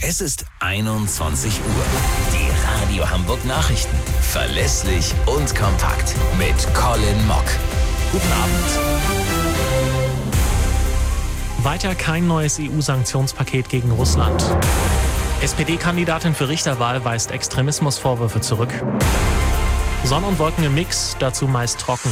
Es ist 21 Uhr. Die Radio Hamburg Nachrichten. Verlässlich und kompakt. Mit Colin Mock. Guten Abend. Weiter kein neues EU-Sanktionspaket gegen Russland. SPD-Kandidatin für Richterwahl weist Extremismusvorwürfe zurück. Sonne und Wolken im Mix, dazu meist trocken.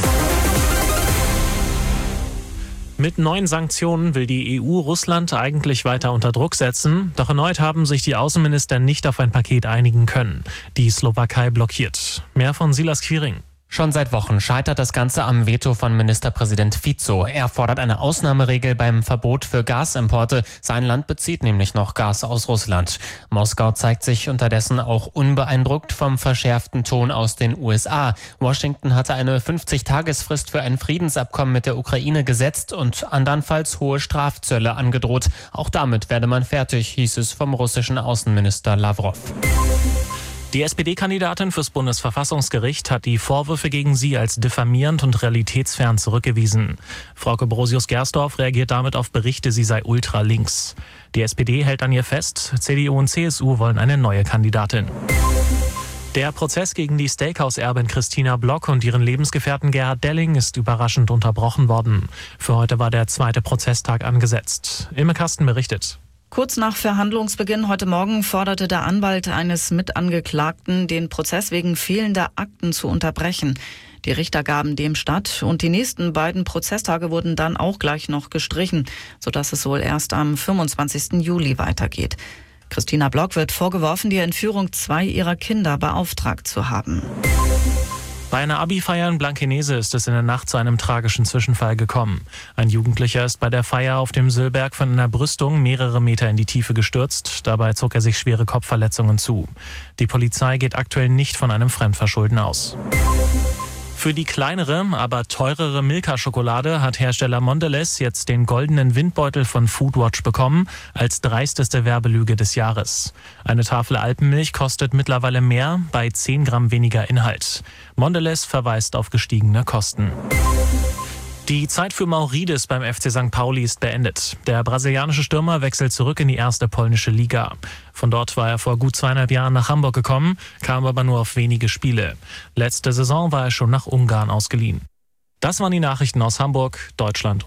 Mit neuen Sanktionen will die EU Russland eigentlich weiter unter Druck setzen. Doch erneut haben sich die Außenminister nicht auf ein Paket einigen können. Die Slowakei blockiert. Mehr von Silas Quiring. Schon seit Wochen scheitert das Ganze am Veto von Ministerpräsident Fico. Er fordert eine Ausnahmeregel beim Verbot für Gasimporte. Sein Land bezieht nämlich noch Gas aus Russland. Moskau zeigt sich unterdessen auch unbeeindruckt vom verschärften Ton aus den USA. Washington hatte eine 50-Tagesfrist für ein Friedensabkommen mit der Ukraine gesetzt und andernfalls hohe Strafzölle angedroht. Auch damit werde man fertig, hieß es vom russischen Außenminister Lavrov. Die SPD-Kandidatin fürs Bundesverfassungsgericht hat die Vorwürfe gegen sie als diffamierend und realitätsfern zurückgewiesen. Frauke Brosius-Gersdorf reagiert damit auf Berichte, sie sei ultralinks. Die SPD hält an ihr fest, CDU und CSU wollen eine neue Kandidatin. Der Prozess gegen die Steakhouse-Erbin Christina Block und ihren Lebensgefährten Gerhard Delling ist überraschend unterbrochen worden. Für heute war der zweite Prozesstag angesetzt. Imme Kasten berichtet. Kurz nach Verhandlungsbeginn heute Morgen forderte der Anwalt eines Mitangeklagten, den Prozess wegen fehlender Akten zu unterbrechen. Die Richter gaben dem statt und die nächsten beiden Prozesstage wurden dann auch gleich noch gestrichen, sodass es wohl erst am 25. Juli weitergeht. Christina Block wird vorgeworfen, die Entführung 2 ihrer Kinder beauftragt zu haben. Bei einer Abi-Feier in Blankenese ist es in der Nacht zu einem tragischen Zwischenfall gekommen. Ein Jugendlicher ist bei der Feier auf dem Sülberg von einer Brüstung mehrere Meter in die Tiefe gestürzt. Dabei zog er sich schwere Kopfverletzungen zu. Die Polizei geht aktuell nicht von einem Fremdverschulden aus. Für die kleinere, aber teurere Milka-Schokolade hat Hersteller Mondelez jetzt den goldenen Windbeutel von Foodwatch bekommen, als dreisteste Werbelüge des Jahres. Eine Tafel Alpenmilch kostet mittlerweile mehr, bei 10 Gramm weniger Inhalt. Mondelez verweist auf gestiegene Kosten. Die Zeit für Maurides beim FC St. Pauli ist beendet. Der brasilianische Stürmer wechselt zurück in die erste polnische Liga. Von dort war er vor gut 2,5 Jahren nach Hamburg gekommen, kam aber nur auf wenige Spiele. Letzte Saison war er schon nach Ungarn ausgeliehen. Das waren die Nachrichten aus Hamburg, Deutschland